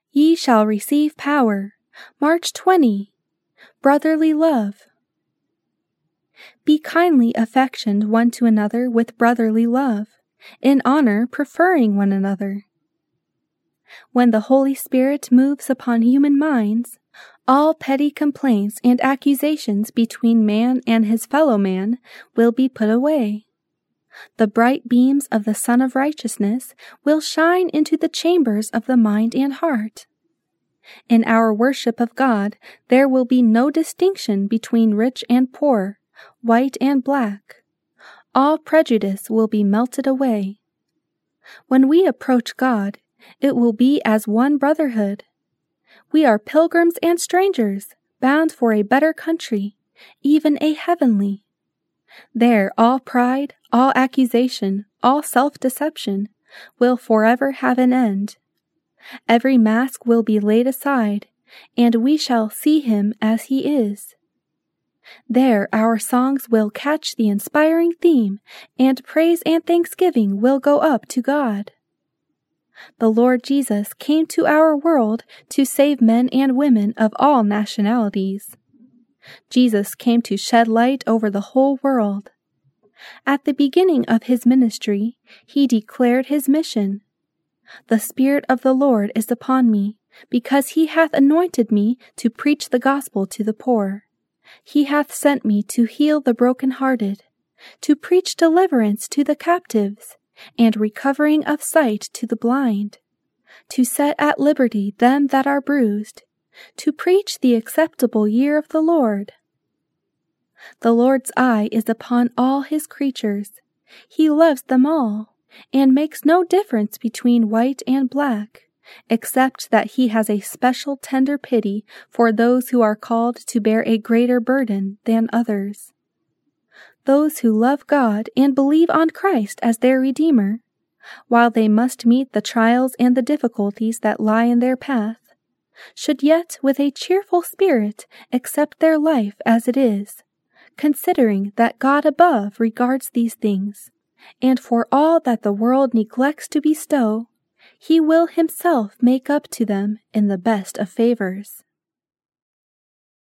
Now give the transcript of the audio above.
Ye shall receive power. March 20. Brotherly love. Be kindly affectioned one to another with brotherly love, in honor preferring one another. When the Holy Spirit moves upon human minds, all petty complaints and accusations between man and his fellow man will be put away. The bright beams of the Sun of Righteousness will shine into the chambers of the mind and heart. In our worship of God, there will be no distinction between rich and poor, white and black. All prejudice will be melted away. When we approach God, it will be as one brotherhood. We are pilgrims and strangers, bound for a better country, even a heavenly. There all pride, all accusation, all self-deception will forever have an end. Every mask will be laid aside, and we shall see him as he is. There our songs will catch the inspiring theme, and praise and thanksgiving will go up to God. The Lord Jesus came to our world to save men and women of all nationalities. Jesus came to shed light over the whole world. At the beginning of his ministry, he declared his mission. The Spirit of the Lord is upon me, because he hath anointed me to preach the gospel to the poor. He hath sent me to heal the brokenhearted, to preach deliverance to the captives, and recovering of sight to the blind, to set at liberty them that are bruised, to preach the acceptable year of the Lord. The Lord's eye is upon all his creatures. He loves them all, and makes no difference between white and black, except that he has a special tender pity for those who are called to bear a greater burden than others. Those who love God and believe on Christ as their Redeemer, while they must meet the trials and the difficulties that lie in their path, should yet with a cheerful spirit accept their life as it is, considering that God above regards these things, and for all that the world neglects to bestow, he will himself make up to them in the best of favors.